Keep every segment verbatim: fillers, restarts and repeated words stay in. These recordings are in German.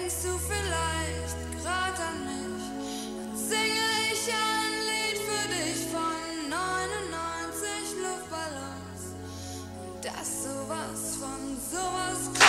Denkst du vielleicht grad an mich? Dann singe ich ein Lied für dich von neunundneunzig Luftballons. Und dass sowas von sowas kommt.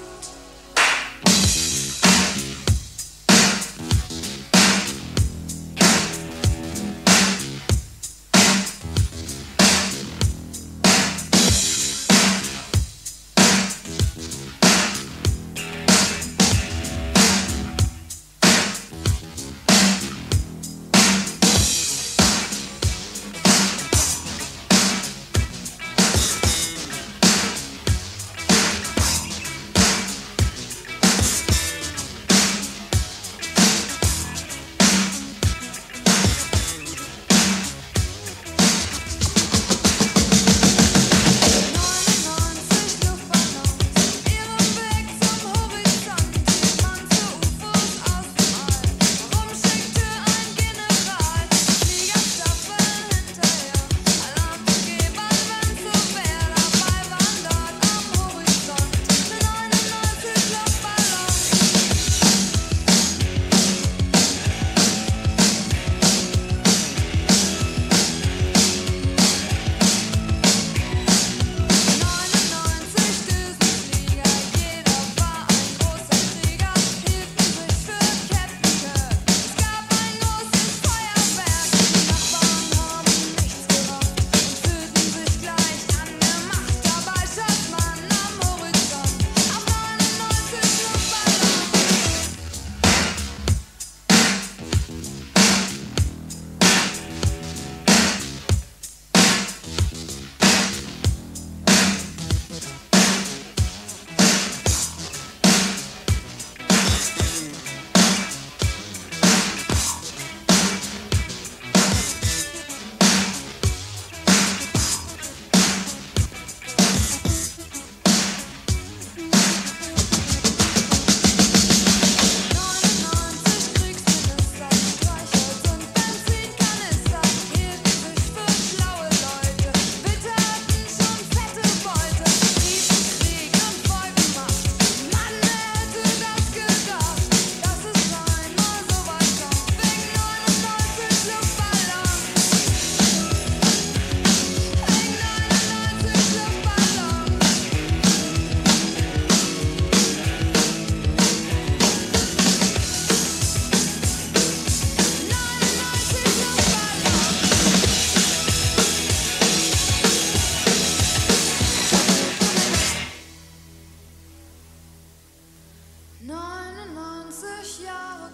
neunundneunzig Jahre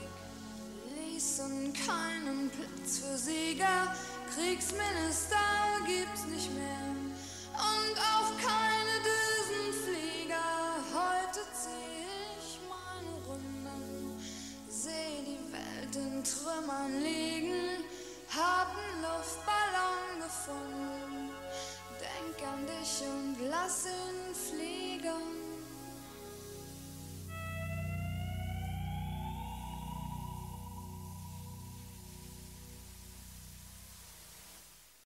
Krieg ließen keinen Platz für Sieger. Kriegsminister gibt's nicht mehr und auch keine Düsenflieger. Heute zieh ich meine Runden, seh die Welt in Trümmern liegen, hab einen Luftballon gefunden, denk an dich und lass ihn fliegen.